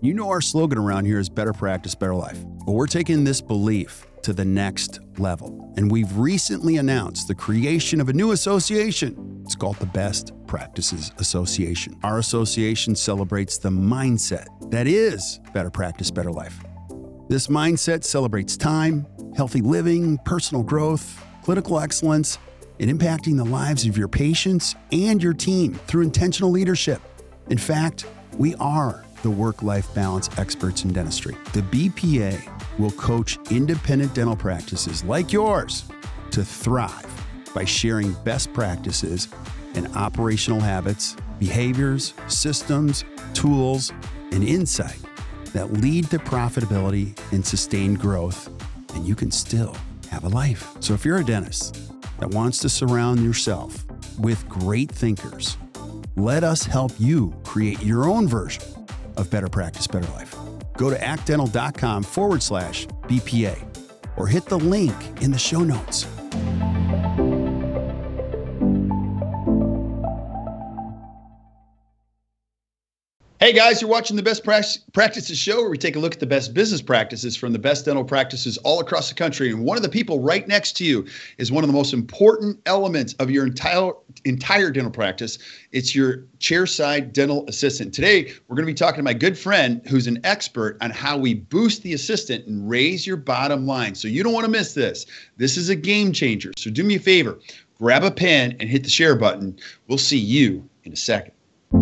You know our slogan around here is better practice, better life. But we're taking this belief to the next level. And we've recently announced the creation of a new association. It's called the Best Practices Association. Our association celebrates the mindset that is better practice, better life. This mindset celebrates time, healthy living, personal growth, clinical excellence, and impacting the lives of your patients and your team through intentional leadership. In fact, we are the work-life balance experts in dentistry. The BPA will coach independent dental practices like yours to thrive by sharing best practices and operational habits, behaviors, systems, tools, and insight that lead to profitability and sustained growth, and you can still have a life. So if you're a dentist that wants to surround yourself with great thinkers, let us help you create your own version of better practice, better life. Go to actdental.com/BPA or hit the link in the show notes. Hey guys, you're watching the Best Practices Show, where we take a look at the best business practices from the best dental practices all across the country. And one of the people right next to you is one of the most important elements of your entire dental practice. It's your chairside dental assistant. Today, we're going to be talking to my good friend who's an expert on how we boost the assistant and raise your bottom line. So you don't want to miss this. This is a game changer. So do me a favor, grab a pen and hit the share button. We'll see you in a second.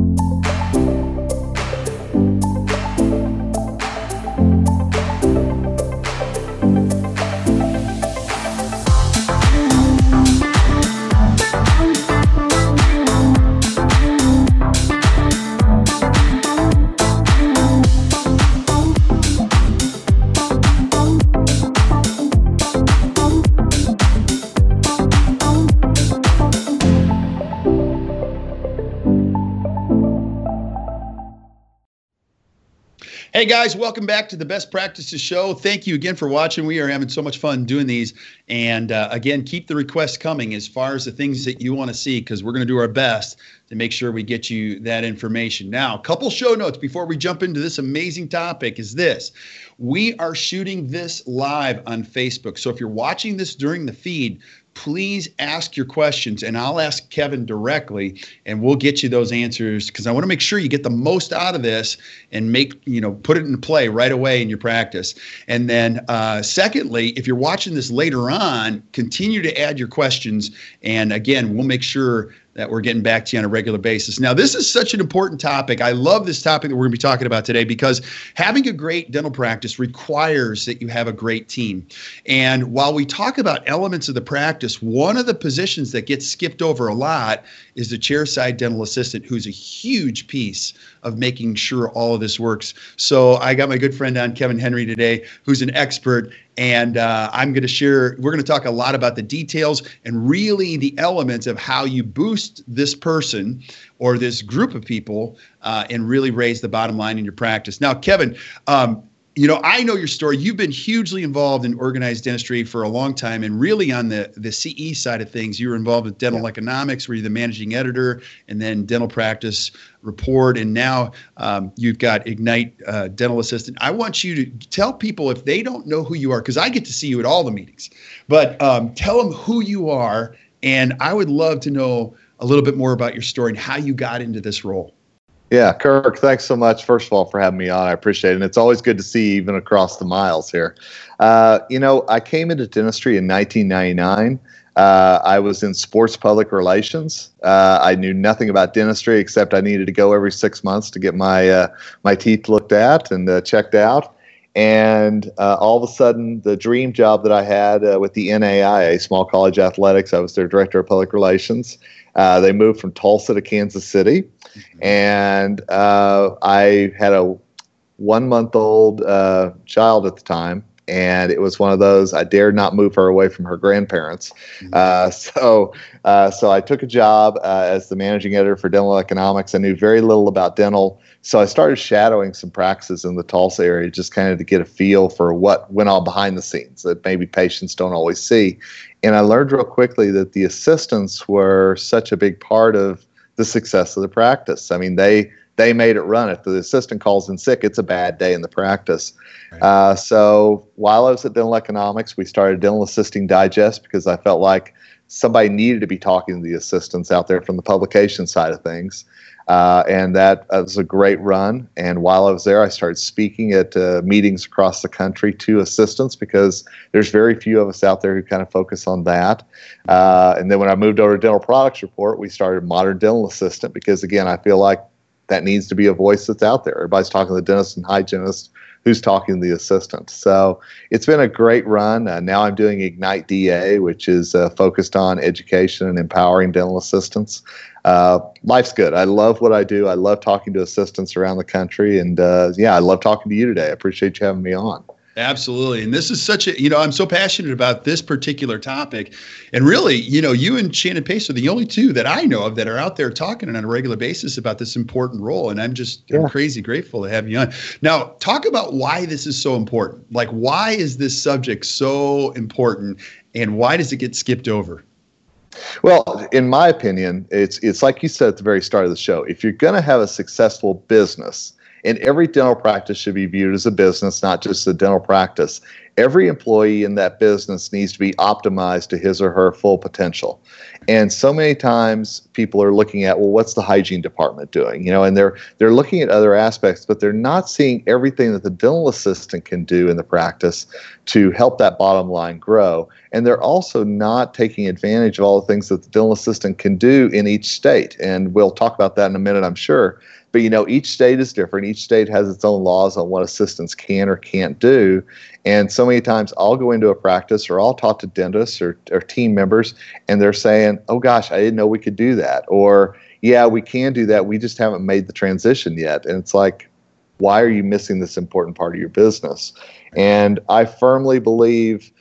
Hey guys, welcome back to the Best Practices Show. Thank you again for watching. We are having so much fun doing these. And again, keep the requests coming as far as the things that you want to see, because we're going to do our best to make sure we get you that information. Now, a couple show notes before we jump into this amazing topic is this. We are shooting this live on Facebook. So if you're watching this during the feed, please ask your questions, and I'll ask Kevin directly, and we'll get you those answers, because I want to make sure you get the most out of this and put it into play right away in your practice. And then secondly, if you're watching this later on, continue to add your questions. And again, we'll make sure that we're getting back to you on a regular basis. Now, this is such an important topic. I love this topic that we're going to be talking about today, because having a great dental practice requires that you have a great team. And while we talk about elements of the practice, one of the positions that gets skipped over a lot is the chairside dental assistant, who's a huge piece of making sure all of this works. So I got my good friend on, Kevin Henry, today, who's an expert. And we're going to talk a lot about the details and really the elements of how you boost this person or this group of people and really raise the bottom line in your practice. Now, Kevin, I know your story. You've been hugely involved in organized dentistry for a long time, and really on the CE side of things, you were involved with dental economics, where you're the managing editor, and then dental practice report, and now you've got Ignite Dental Assistant. I want you to tell people, if they don't know who you are, because I get to see you at all the meetings, but tell them who you are, and I would love to know a little bit more about your story and how you got into this role. Yeah, Kirk, thanks so much, first of all, for having me on. I appreciate it. And it's always good to see you even across the miles here. I came into dentistry in 1999. I was in sports public relations. I knew nothing about dentistry, except I needed to go every 6 months to get my teeth looked at and checked out. And all of a sudden, the dream job that I had with the NAIA, Small College Athletics, I was their director of public relations. They moved from Tulsa to Kansas City. And I had a 1-month-old child at the time, and it was one of those, I dared not move her away from her grandparents. So I took a job as the managing editor for dental economics. I knew very little about dental, so I started shadowing some practices in the Tulsa area, just kind of to get a feel for what went on behind the scenes that maybe patients don't always see. And I learned real quickly that the assistants were such a big part of the success of the practice. I mean, they they made it run. If the assistant calls in sick, it's a bad day in the practice. Right. So while I was at Dental Economics, we started Dental Assisting Digest because I felt like somebody needed to be talking to the assistants out there from the publication side of things. And that was a great run. And while I was there, I started speaking at meetings across the country to assistants because there's very few of us out there who kind of focus on that. And then when I moved over to Dental Products Report, we started Modern Dental Assistant because, again, I feel like that needs to be a voice that's out there. Everybody's talking to the dentist and hygienist, who's talking to the assistant. So it's been a great run. Now I'm doing Ignite DA, which is focused on education and empowering dental assistants. Life's good. I love what I do. I love talking to assistants around the country. And I love talking to you today. I appreciate you having me on. Absolutely. And this is such a, I'm so passionate about this particular topic. And really, you and Shannon Pace are the only two that I know of that are out there talking on a regular basis about this important role. And I'm crazy grateful to have you on. Now, talk about why this is so important. Like, why is this subject so important and why does it get skipped over? Well, in my opinion, it's like you said at the very start of the show. If you're going to have a successful business, and every dental practice should be viewed as a business, not just a dental practice. Every employee in that business needs to be optimized to his or her full potential. And so many times people are looking at, well, what's the hygiene department doing? And they're looking at other aspects, but they're not seeing everything that the dental assistant can do in the practice to help that bottom line grow. And they're also not taking advantage of all the things that the dental assistant can do in each state. And we'll talk about that in a minute, I'm sure. But, each state is different. Each state has its own laws on what assistants can or can't do. And so many times I'll go into a practice or I'll talk to dentists or team members, and they're saying, oh, gosh, I didn't know we could do that. Or, yeah, we can do that. We just haven't made the transition yet. And it's like, why are you missing this important part of your business? And I firmly believe,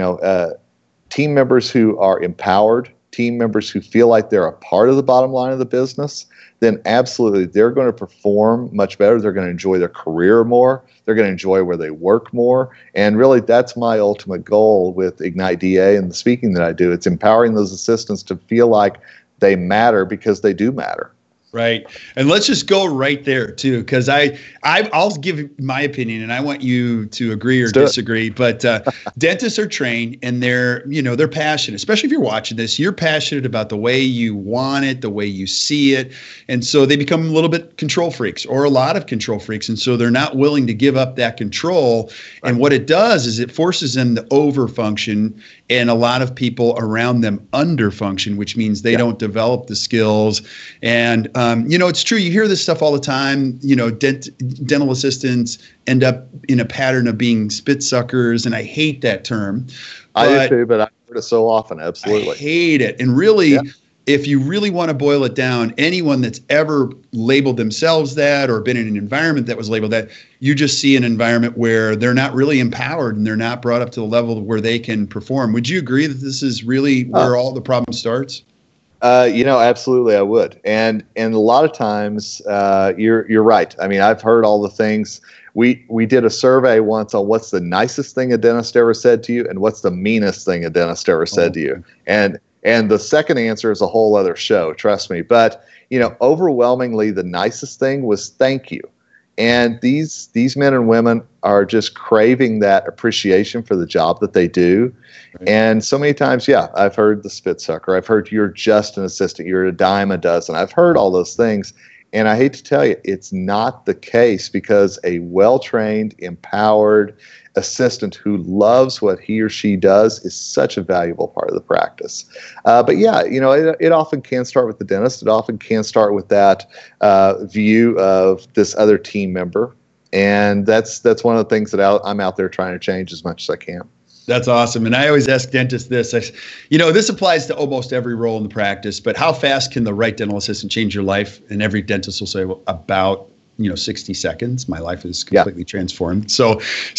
team members who are empowered, team members who feel like they're a part of the bottom line of the business, then absolutely they're going to perform much better. They're going to enjoy their career more. They're going to enjoy where they work more. And really, that's my ultimate goal with Ignite DA and the speaking that I do. It's empowering those assistants to feel like they matter because they do matter. Right. And let's just go right there too, because I'll give my opinion and I want you to agree or disagree. But dentists are trained and they're passionate, especially if you're watching this, you're passionate about the way you want it, the way you see it. And so they become a little bit control freaks or a lot of control freaks. And so they're not willing to give up that control. Right. And what it does is it forces them to overfunction, and a lot of people around them underfunction, which means they don't develop the skills. And it's true. You hear this stuff all the time. Dental assistants end up in a pattern of being spit suckers, and I hate that term. I do too, but I heard it so often. Absolutely, I hate it. And really, if you really want to boil it down, anyone that's ever labeled themselves that or been in an environment that was labeled that, you just see an environment where they're not really empowered and they're not brought up to the level where they can perform. Would you agree that this is really where all the problem starts? Absolutely, I would. And a lot of times, you're right. I mean, I've heard all the things. We did a survey once on what's the nicest thing a dentist ever said to you and what's the meanest thing a dentist ever said to you. And the second answer is a whole other show, trust me. But, overwhelmingly, the nicest thing was thank you. And these men and women are just craving that appreciation for the job that they do. Right. And so many times, I've heard the spit sucker. I've heard you're just an assistant. You're a dime a dozen. I've heard all those things. And I hate to tell you, it's not the case, because a well-trained, empowered assistant who loves what he or she does is such a valuable part of the practice. It often can start with the dentist. It often can start with that view of this other team member. And that's one of the things that I'm out there trying to change as much as I can. That's awesome. And I always ask dentists this. This applies to almost every role in the practice, but how fast can the right dental assistant change your life? And every dentist will say, well, about 60 seconds. My life is completely transformed. So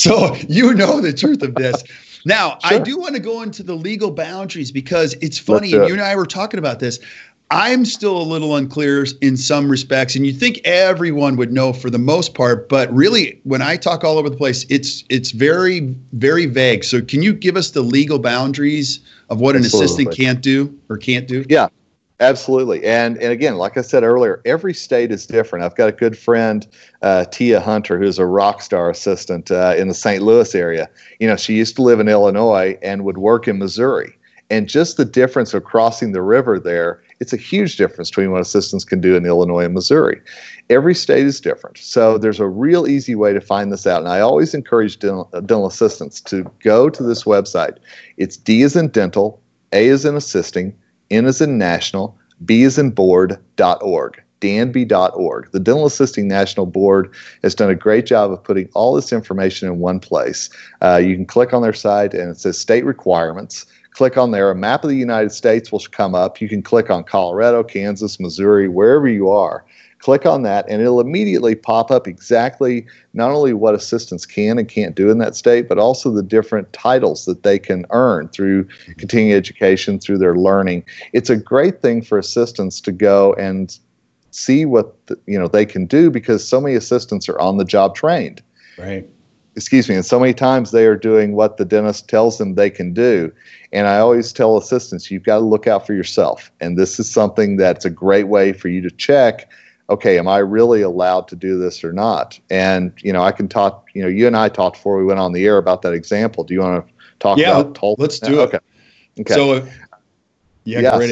the truth of this. Now, sure. I do want to go into the legal boundaries because it's funny. And you and I were talking about this. I'm still a little unclear in some respects, and you think everyone would know for the most part, but really when I talk all over the place, it's very, very vague. So can you give us the legal boundaries of what an assistant can't do or can't do? Yeah. Absolutely. And again, like I said earlier, every state is different. I've got a good friend, Tia Hunter, who's a rock star assistant in the St. Louis area. She used to live in Illinois and would work in Missouri. And just the difference of crossing the river there, it's a huge difference between what assistants can do in Illinois and Missouri. Every state is different. So there's a real easy way to find this out. And I always encourage dental assistants to go to this website. It's D as in dental, A as in assisting, N as in national, B as in board.org, danby.org. The Dental Assisting National Board has done a great job of putting all this information in one place. You can click on their site and it says state requirements. Click on there, a map of the United States will come up. You can click on Colorado, Kansas, Missouri, wherever you are. Click on that, and it'll immediately pop up exactly not only what assistants can and can't do in that state, but also the different titles that they can earn through continuing education, through their learning. It's a great thing for assistants to go and see what they can do, because so many assistants are on the job trained. Right. Excuse me. And so many times they are doing what the dentist tells them they can do. And I always tell assistants, you've got to look out for yourself. And this is something that's a great way for you to check, okay, am I really allowed to do this or not? And, I can talk, you and I talked before we went on the air about that example. Do you want to talk about Tulsa? Let's do it. Okay. So, great.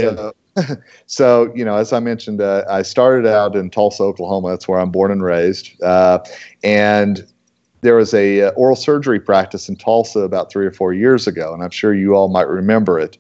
So, as I mentioned, I started out in Tulsa, Oklahoma. That's where I'm born and raised. And there was a oral surgery practice in Tulsa about 3 or 4 years ago, and I'm sure you all might remember it,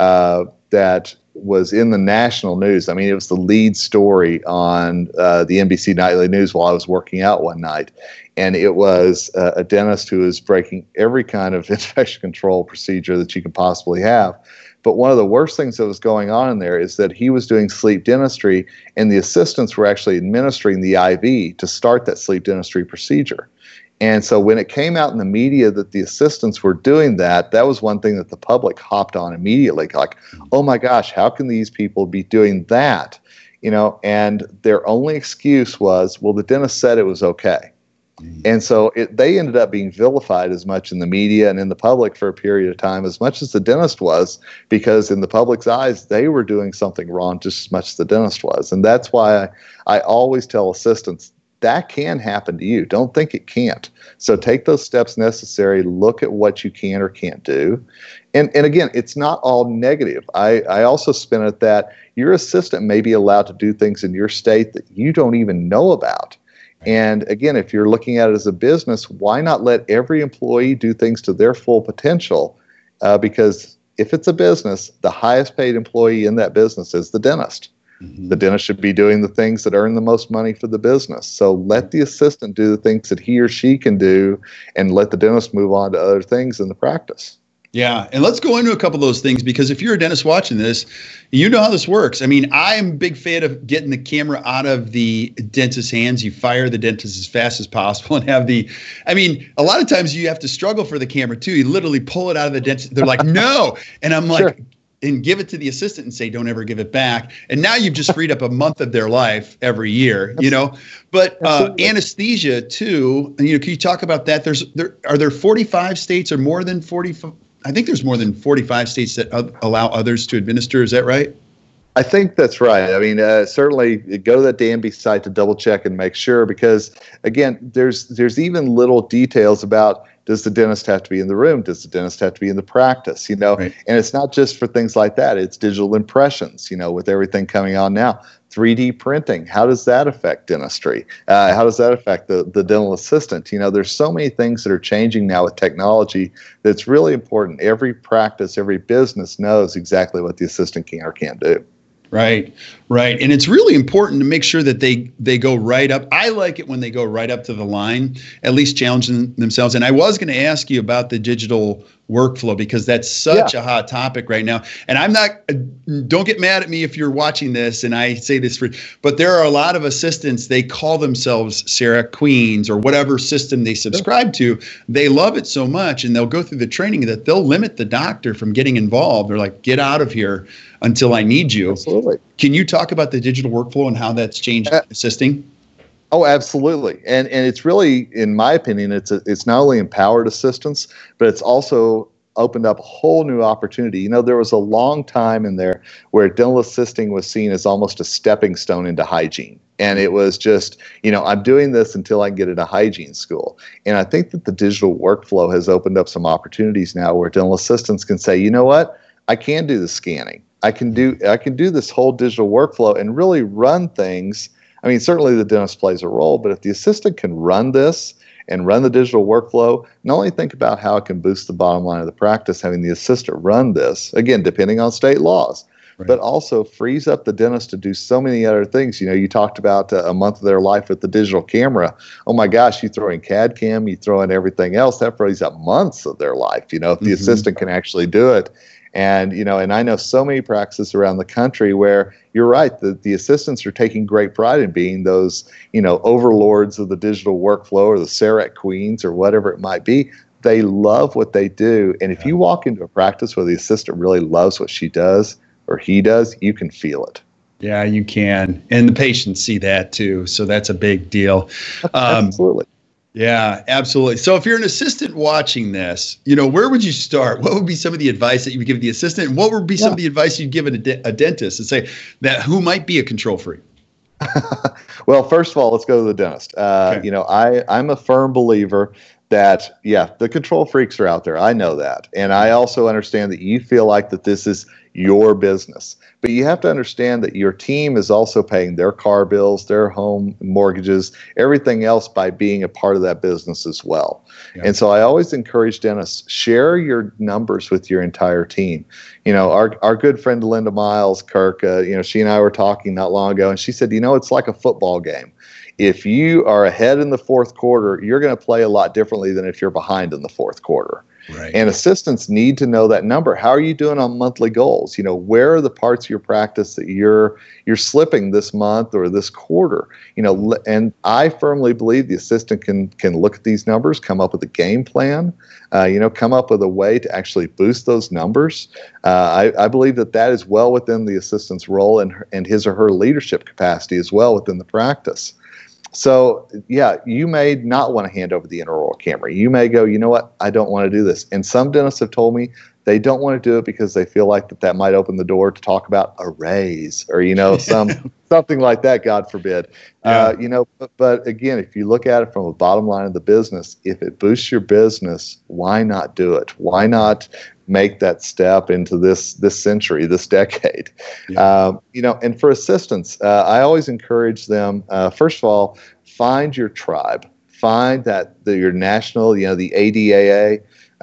that was in the national news. I mean, it was the lead story on the NBC Nightly News while I was working out one night. And it was a dentist who was breaking every kind of infection control procedure that you could possibly have. But one of the worst things that was going on in there is that he was doing sleep dentistry, and the assistants were actually administering the IV to start that sleep dentistry procedure. And so when it came out in the media that the assistants were doing that, that was one thing that the public hopped on immediately, like, oh my gosh, how can these people be doing that? And their only excuse was, well, the dentist said it was okay. And so they ended up being vilified as much in the media and in the public for a period of time as much as the dentist was, because in the public's eyes, they were doing something wrong just as much as the dentist was. And that's why I always tell assistants, that can happen to you. Don't think it can't. So take those steps necessary. Look at what you can or can't do. And again, it's not all negative. I also spin it that your assistant may be allowed to do things in your state that you don't even know about. And again, if you're looking at it as a business, why not let every employee do things to their full potential? Because if it's a business, the highest paid employee in that business is the dentist. The dentist should be doing the things that earn the most money for the business. So let the assistant do the things that he or she can do, and let the dentist move on to other things in the practice. Yeah. And let's go into a couple of those things, because if you're a dentist watching this, you know how this works. I mean, I'm a big fan of getting the camera out of the dentist's hands. You fire the dentist as fast as possible and have a lot of times you have to struggle for the camera too. You literally pull it out of the dentist. They're like, no. And I'm like, sure. And give it to the assistant and say, don't ever give it back. And now you've just freed up a month of their life every year, But anesthesia too, can you talk about that? Are there 45 states or more than 45? I think there's more than 45 states that allow others to administer. Is that right? I think that's right. I mean, certainly go to that Danby site to double check and make sure, because again, there's even little details about, does the dentist have to be in the room? Does the dentist have to be in the practice? Right. And it's not just for things like that. It's digital impressions, with everything coming on now. 3D printing, how does that affect dentistry? How does that affect the dental assistant? There's so many things that are changing now with technology that's really important. Every practice, every business knows exactly what the assistant can or can't do. Right. And it's really important to make sure that they go right up. I like it when they go right up to the line, at least challenging themselves. And I was going to ask you about the digital workflow, because that's such a hot topic right now. And don't get mad at me if you're watching this and I say this but there are a lot of assistants, they call themselves Sarah Queens or whatever system they subscribe to. They love it so much, and they'll go through the training that they'll limit the doctor from getting involved. They're like, get out of here until I need you. Absolutely. Can you talk about the digital workflow and how that's changed assisting? Oh, absolutely. And it's really, in my opinion, it's not only empowered assistants, but it's also opened up a whole new opportunity. There was a long time in there where dental assisting was seen as almost a stepping stone into hygiene. And it was just, I'm doing this until I can get into hygiene school. And I think that the digital workflow has opened up some opportunities now where dental assistants can say, you know what, I can do the scanning. I can do this whole digital workflow and really run things. I mean, certainly the dentist plays a role, but if the assistant can run this and run the digital workflow, not only think about how it can boost the bottom line of the practice, having the assistant run this, again, depending on state laws, but also frees up the dentist to do so many other things. You talked about a month of their life with the digital camera. Oh my gosh, you throw in CAD CAM, you throw in everything else, that frees up months of their life, if the assistant can actually do it. And, and I know so many practices around the country where you're right, the assistants are taking great pride in being those, overlords of the digital workflow or the CEREC queens or whatever it might be. They love what they do. And if you walk into a practice where the assistant really loves what she does or he does, you can feel it. Yeah, you can. And the patients see that too. So that's a big deal. Absolutely. Yeah, absolutely. So if you're an assistant watching this, where would you start? What would be some of the advice that you would give the assistant? And what would be some of the advice you'd give a dentist and say that who might be a control freak? Well, first of all, let's go to the dentist. Okay. I'm a firm believer that, the control freaks are out there. I know that. And I also understand that you feel like that this is your business. But you have to understand that your team is also paying their car bills, their home mortgages, everything else by being a part of that business as well. Yeah. And so I always encourage dentists, share your numbers with your entire team. Our good friend Linda Miles, Kirk, she and I were talking not long ago, and she said, it's like a football game. If you are ahead in the fourth quarter, you're going to play a lot differently than if you're behind in the fourth quarter. Right. And assistants need to know that number. How are you doing on monthly goals? Where are the parts of your practice that you're slipping this month or this quarter? And I firmly believe the assistant can look at these numbers, come up with a game plan, come up with a way to actually boost those numbers. I believe that is well within the assistant's role and his or her leadership capacity as well within the practice. So, you may not want to hand over the intraoral camera. You may go, you know what, I don't want to do this. And some dentists have told me they don't want to do it because they feel like that might open the door to talk about a raise or, something like that, God forbid. Yeah. But again, if you look at it from a bottom line of the business, if it boosts your business, why not do it? Why not make that step into this century, this decade? Yeah. And for assistants, I always encourage them, first of all, find your tribe. Find your national, the ADAA,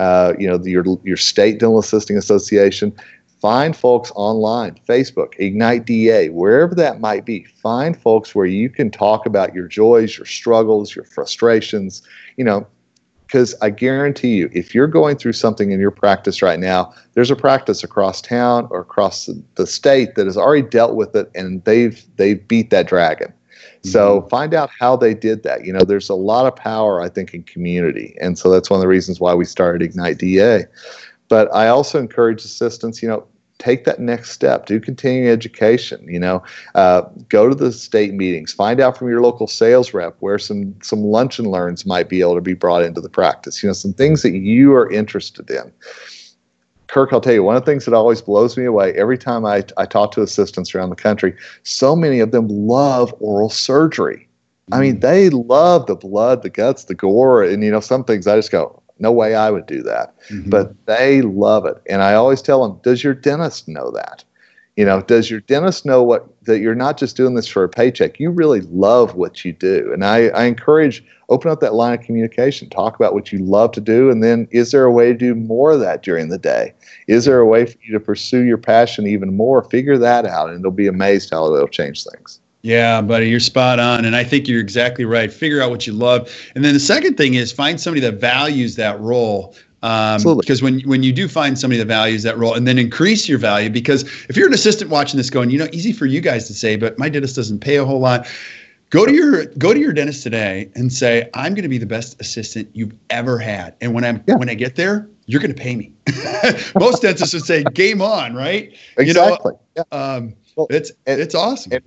your state dental assisting association. Find folks online, Facebook, Ignite DA, wherever that might be. Find folks where you can talk about your joys, your struggles, your frustrations, because I guarantee you, if you're going through something in your practice right now, there's a practice across town or across the state that has already dealt with it, and they've beat that dragon. Mm-hmm. So find out how they did that. There's a lot of power, I think, in community, and so that's one of the reasons why we started Ignite DA. But I also encourage assistants, take that next step, do continuing education, go to the state meetings, find out from your local sales rep where some lunch and learns might be able to be brought into the practice, some things that you are interested in. Kirk, I'll tell you, one of the things that always blows me away every time I talk to assistants around the country, so many of them love oral surgery. I mean, they love the blood, the guts, the gore, and some things I just go, no way I would do that. Mm-hmm. But they love it. And I always tell them, does your dentist know that? Does your dentist know that you're not just doing this for a paycheck? You really love what you do. And I encourage, open up that line of communication. Talk about what you love to do. And then is there a way to do more of that during the day? Is there a way for you to pursue your passion even more? Figure that out, and you'll be amazed how it'll change things. Yeah, buddy, you're spot on. And I think you're exactly right. Figure out what you love. And then the second thing is find somebody that values that role. Because when you do find somebody that values that role, and then increase your value, because if you're an assistant watching this going, easy for you guys to say, but my dentist doesn't pay a whole lot. Go to your dentist today and say, I'm going to be the best assistant you've ever had. And when I get there, you're going to pay me. Most dentists would say, game on, right? Exactly. It's awesome.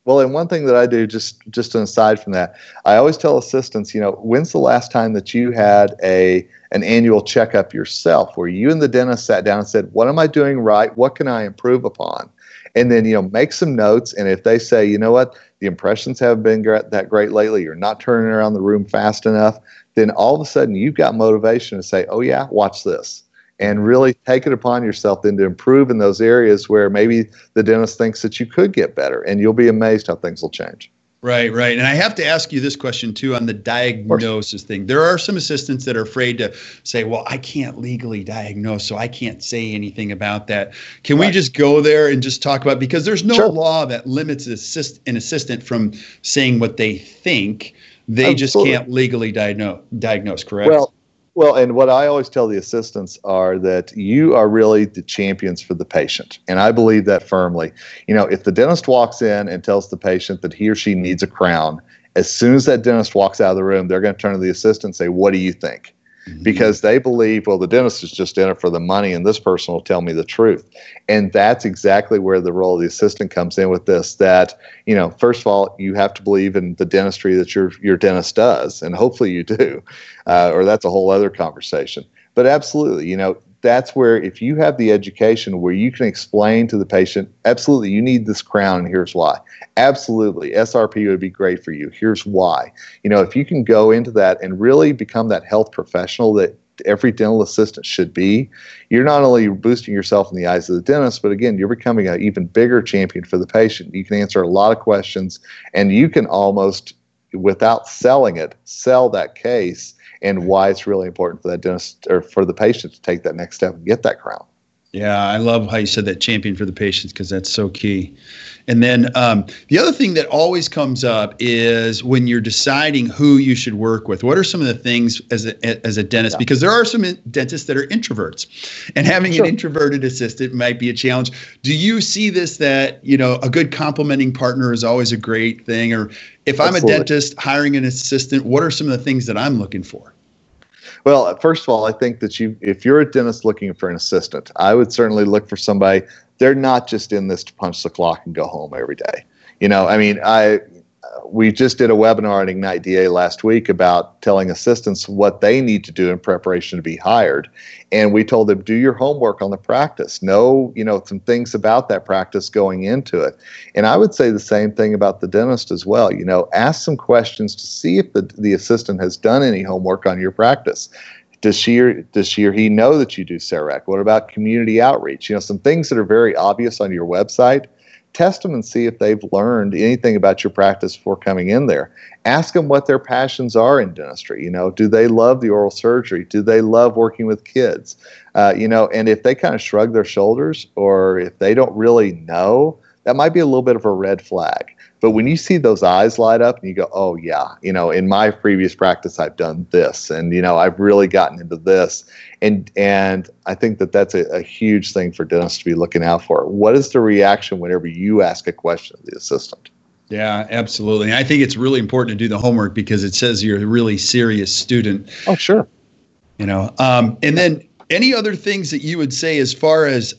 Well, and one thing that I do, just an aside from that, I always tell assistants, when's the last time that you had an annual checkup yourself, where you and the dentist sat down and said, what am I doing right? What can I improve upon? And then, make some notes. And if they say, you know what, the impressions haven't been that great lately, you're not turning around the room fast enough, then all of a sudden you've got motivation to say, oh yeah, watch this. And really take it upon yourself then to improve in those areas where maybe the dentist thinks that you could get better, and you'll be amazed how things will change. Right. And I have to ask you this question too on the diagnosis thing. There are some assistants that are afraid to say, well, I can't legally diagnose, so I can't say anything about that. Can we just go there and just talk about, because there's no law that limits an assistant from saying what they think. They just can't legally diagnose, correct? Well, and what I always tell the assistants are that you are really the champions for the patient. And I believe that firmly. If the dentist walks in and tells the patient that he or she needs a crown, as soon as that dentist walks out of the room, they're going to turn to the assistant and say, what do you think? Mm-hmm. Because they believe, well, the dentist is just in it for the money and this person will tell me the truth. And that's exactly where the role of the assistant comes in with this, that, first of all, you have to believe in the dentistry that your dentist does, and hopefully you do, or that's a whole other conversation. But absolutely, that's where, if you have the education where you can explain to the patient, absolutely, you need this crown and here's why. Absolutely, SRP would be great for you. Here's why. If you can go into that and really become that health professional that every dental assistant should be, you're not only boosting yourself in the eyes of the dentist, but again, you're becoming an even bigger champion for the patient. You can answer a lot of questions, and you can almost, without selling it, sell that case and why it's really important for that dentist or for the patient to take that next step and get that crown. Yeah, I love how you said that, champion for the patients, because that's so key. And then the other thing that always comes up is when you're deciding who you should work with, what are some of the things as a dentist? Because there are some dentists that are introverts, and having an introverted assistant might be a challenge. Do you see this, that, a good complementing partner is always a great thing? Or if I'm a dentist hiring an assistant, what are some of the things that I'm looking for? Well, first of all, I think that if you're a dentist looking for an assistant, I would certainly look for somebody. They're not just in this to punch the clock and go home every day. We just did a webinar at Ignite DA last week about telling assistants what they need to do in preparation to be hired. And we told them, do your homework on the practice. Know, some things about that practice going into it. And I would say the same thing about the dentist as well. Ask some questions to see if the assistant has done any homework on your practice. Does she or he know that you do CEREC? What about community outreach? Some things that are very obvious on your website. Test them and see if they've learned anything about your practice before coming in there. Ask them what their passions are in dentistry. Do they love the oral surgery? Do they love working with kids? And if they kind of shrug their shoulders, or if they don't really know, that might be a little bit of a red flag. But when you see those eyes light up and you go, oh yeah, in my previous practice, I've done this, and, I've really gotten into this. And I think that that's a huge thing for dentists to be looking out for. What is the reaction whenever you ask a question of the assistant? Yeah, absolutely. And I think it's really important to do the homework, because it says you're a really serious student. Oh, sure. And then any other things that you would say as far as,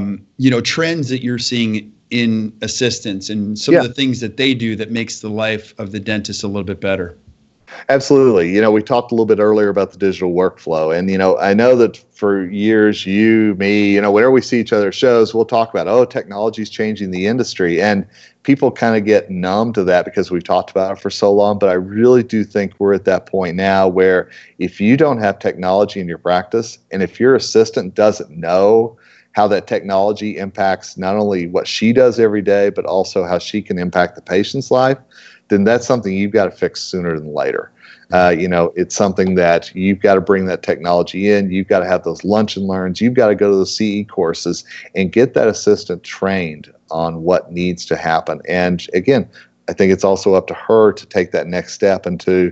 trends that you're seeing in assistants and some of the things that they do that makes the life of the dentist a little bit better? Absolutely. We talked a little bit earlier about the digital workflow. And, I know that for years, you, me, whenever we see each other at shows, we'll talk about, technology is changing the industry. And people kind of get numb to that because we've talked about it for so long. But I really do think we're at that point now where if you don't have technology in your practice, and if your assistant doesn't know how that technology impacts not only what she does every day, but also how she can impact the patient's life, then that's something you've got to fix sooner than later. It's something that you've got to bring that technology in. You've got to have those lunch and learns. You've got to go to those CE courses and get that assistant trained on what needs to happen. And again, I think it's also up to her to take that next step and to,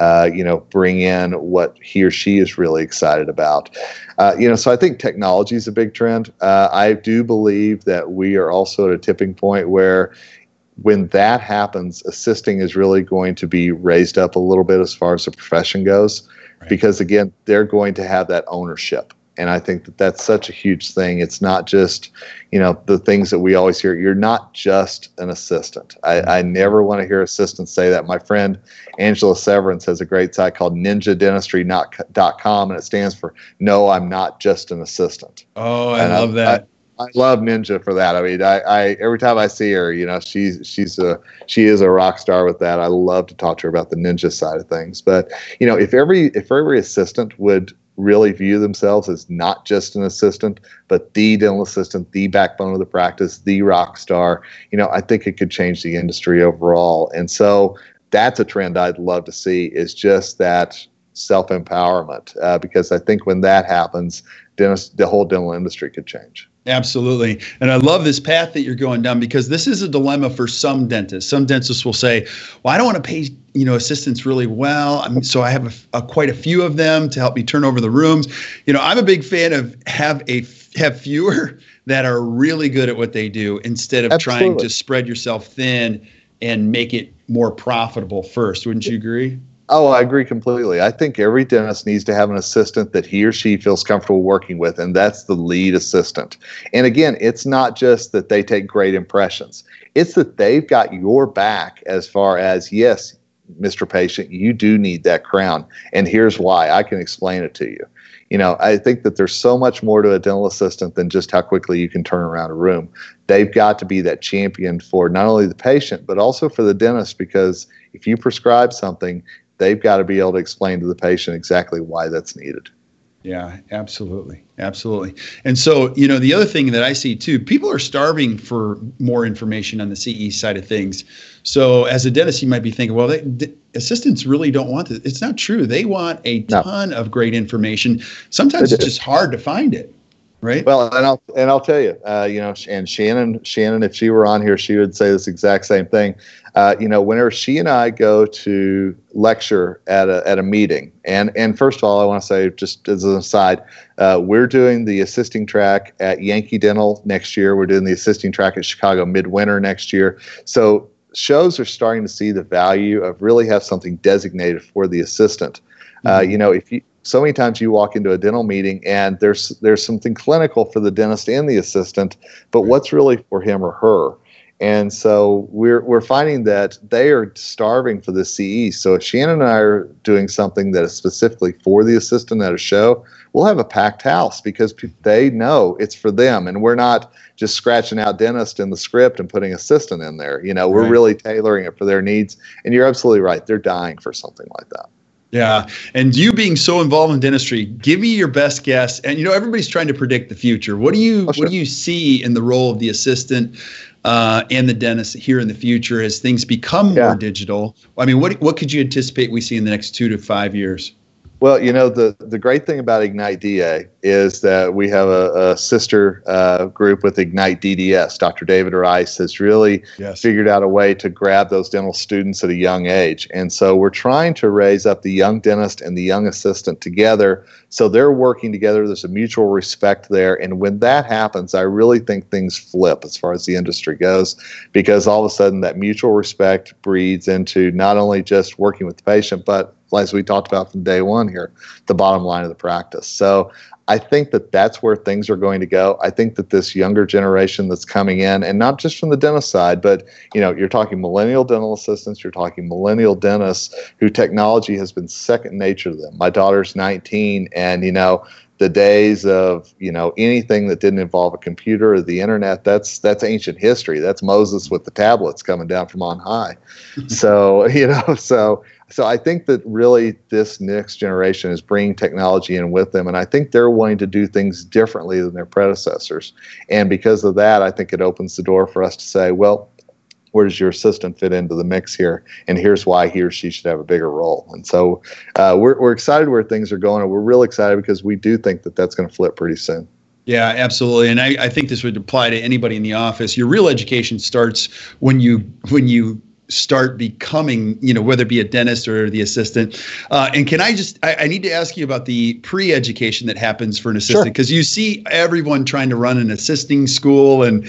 bring in what he or she is really excited about. So I think technology is a big trend. I do believe that we are also at a tipping point where when that happens, assisting is really going to be raised up a little bit as far as the profession goes, because again, they're going to have that ownership. And I think that that's such a huge thing. It's not just, the things that we always hear. You're not just an assistant. I never want to hear assistants say that. My friend Angela Severance has a great site called ninjadentistry.com, and it stands for No, I'm Not Just an Assistant. Oh, I love that. I love Ninja for that. I mean, I every time I see her, she is a rock star with that. I love to talk to her about the Ninja side of things. But if every assistant would really view themselves as not just an assistant, but the dental assistant, the backbone of the practice, the rock star, I think it could change the industry overall. And so that's a trend I'd love to see, is just that self-empowerment, because I think when that happens, the whole dental industry could change. Absolutely. And I love this path that you're going down, because this is a dilemma for some dentists. Some dentists will say, well, I don't want to pay, assistants really well. So I have quite a few of them to help me turn over the rooms. I'm a big fan of have fewer that are really good at what they do, instead of trying to spread yourself thin and make it more profitable first. Wouldn't you agree? Oh, I agree completely. I think every dentist needs to have an assistant that he or she feels comfortable working with, and that's the lead assistant. And again, it's not just that they take great impressions. It's that they've got your back as far as, yes, Mr. Patient, you do need that crown, and here's why. I can explain it to you. I think that there's so much more to a dental assistant than just how quickly you can turn around a room. They've got to be that champion for not only the patient, but also for the dentist, because if you prescribe something, they've got to be able to explain to the patient exactly why that's needed. Yeah, absolutely. Absolutely. And so, the other thing that I see too, people are starving for more information on the CE side of things. So as a dentist, you might be thinking, well, the assistants really don't want it. It's not true. They want a ton of great information. Sometimes it's just hard to find it. Right. Well, and I'll tell you, and Shannon, if she were on here, she would say this exact same thing. Whenever she and I go to lecture at a meeting, and first of all, I want to say, just as an aside, we're doing the assisting track at Yankee Dental next year. We're doing the assisting track at Chicago Midwinter next year. So shows are starting to see the value of really have something designated for the assistant. So many times you walk into a dental meeting and there's something clinical for the dentist and the assistant, but what's really for him or her? And so we're finding that they are starving for the CE. So if Shannon and I are doing something that is specifically for the assistant at a show, we'll have a packed house because they know it's for them. And we're not just scratching out dentist in the script and putting assistant in there. We're really tailoring it for their needs. And you're absolutely right. They're dying for something like that. Yeah. And you being so involved in dentistry, give me your best guess. And, everybody's trying to predict the future. What do you see in the role of the assistant and the dentist here in the future as things become more digital? I mean, what could you anticipate we see in the next 2 to 5 years? Well, the great thing about Ignite DA is that we have a sister group with Ignite DDS. Dr. David Rice has really figured out a way to grab those dental students at a young age. And so we're trying to raise up the young dentist and the young assistant together. So they're working together. There's a mutual respect there. And when that happens, I really think things flip as far as the industry goes, because all of a sudden that mutual respect breeds into not only just working with the patient, but as we talked about from day one here, the bottom line of the practice. So I think that that's where things are going to go. I think that this younger generation that's coming in, and not just from the dentist side, but you're talking millennial dental assistants, you're talking millennial dentists who technology has been second nature to them. My daughter's 19, and the days of anything that didn't involve a computer or the internet, that's ancient history. That's Moses with the tablets coming down from on high. So So I think that really this next generation is bringing technology in with them, and I think they're wanting to do things differently than their predecessors. And because of that, I think it opens the door for us to say, well, where does your assistant fit into the mix here? And here's why he or she should have a bigger role. And so we're excited where things are going, and we're really excited because we do think that that's going to flip pretty soon. Yeah, absolutely. And I think this would apply to anybody in the office. Your real education starts when you start becoming, whether it be a dentist or the assistant. And can I need to ask you about the pre-education that happens for an assistant, because you see everyone trying to run an assisting school. And,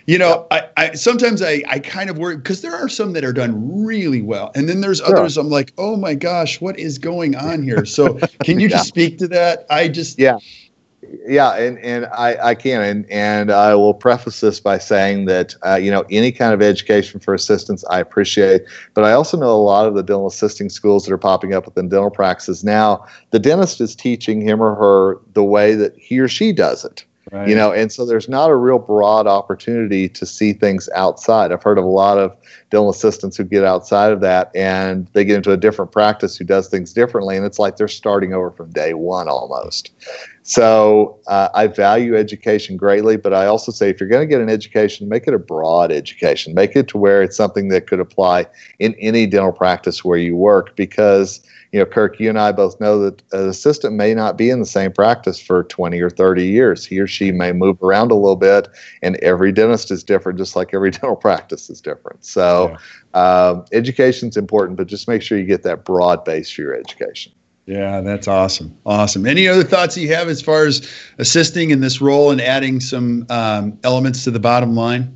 I sometimes I kind of worry, because there are some that are done really well. And then there's others I'm like, oh my gosh, what is going on here? So can you just speak to that? Yeah, and I can, and I will preface this by saying that any kind of education for assistants I appreciate, but I also know a lot of the dental assisting schools that are popping up within dental practices now. The dentist is teaching him or her the way that he or she does it. Right. And so there's not a real broad opportunity to see things outside. I've heard of a lot of dental assistants who get outside of that and they get into a different practice who does things differently, and it's like they're starting over from day one almost. So I value education greatly, but I also say if you're going to get an education, make it a broad education. Make it to where it's something that could apply in any dental practice where you work, because Kirk, you and I both know that an assistant may not be in the same practice for 20 or 30 years. He or she may move around a little bit, and every dentist is different, just like every dental practice is different. So education's important, but just make sure you get that broad base for your education. Yeah, that's awesome. Awesome. Any other thoughts you have as far as assisting in this role and adding some elements to the bottom line?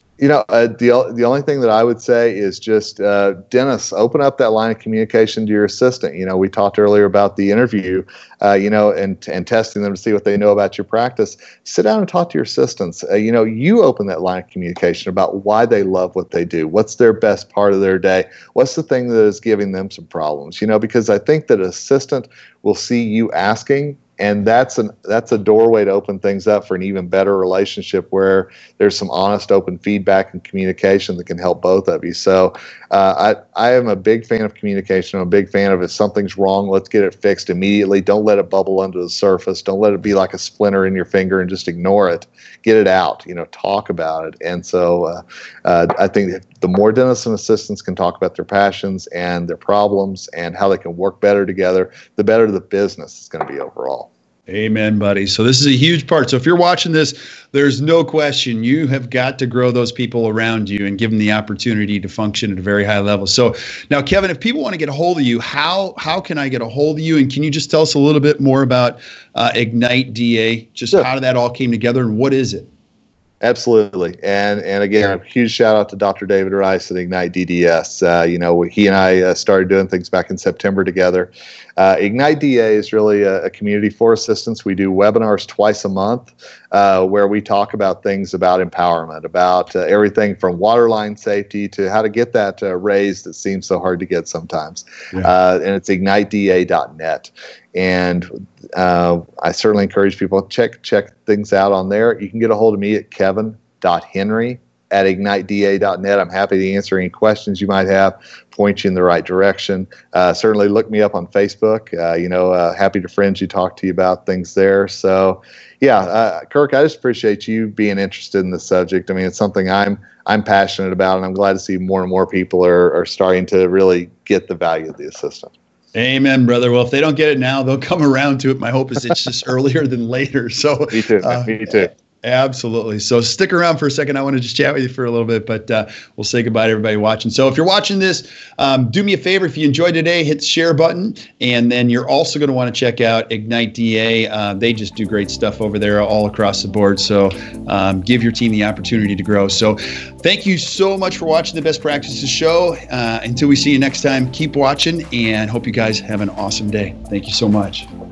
The only thing that I would say is just dentists, open up that line of communication to your assistant. We talked earlier about the interview, and testing them to see what they know about your practice. Sit down and talk to your assistants. You open that line of communication about why they love what they do. What's their best part of their day? What's the thing that is giving them some problems? Because I think that an assistant will see you asking, and that's a doorway to open things up for an even better relationship where there's some honest, open feedback and communication that can help both of you. So I am a big fan of communication. I'm a big fan of if something's wrong, let's get it fixed immediately. Don't let it bubble under the surface. Don't let it be like a splinter in your finger and just ignore it. Get it out. Talk about it. And so I think the more dentists and assistants can talk about their passions and their problems and how they can work better together, the better the business is going to be overall. Amen, buddy. So this is a huge part. So if you're watching this, there's no question you have got to grow those people around you and give them the opportunity to function at a very high level. So now, Kevin, if people want to get a hold of you, how can I get a hold of you? And can you just tell us a little bit more about Ignite DA, just how did that all came together and what is it? Absolutely. And again, a huge shout out to Dr. David Rice at Ignite DDS. He and I started doing things back in September together. Ignite DA is really a community for assistants. We do webinars twice a month where we talk about things about empowerment, about everything from waterline safety to how to get that raise that seems so hard to get sometimes. Yeah. And it's igniteda.net. And I certainly encourage people to check things out on there. You can get a hold of me at kevin.henry@igniteda.net. I'm happy to answer any questions you might have, point you in the right direction. Certainly look me up on Facebook. Happy to friend you, talk to you about things there. So, Kirk, I just appreciate you being interested in this subject. I mean, it's something I'm passionate about, and I'm glad to see more and more people are starting to really get the value of the assistant. Amen, brother. Well, if they don't get it now, they'll come around to it. My hope is it's just earlier than later. So me too. Me too. Absolutely. So stick around for a second. I want to just chat with you for a little bit, but we'll say goodbye to everybody watching. So if you're watching this, do me a favor. If you enjoyed today, hit the share button. And then you're also going to want to check out Ignite DA. They just do great stuff over there all across the board. So give your team the opportunity to grow. So thank you so much for watching the Best Practices Show. Until we see you next time, keep watching and hope you guys have an awesome day. Thank you so much.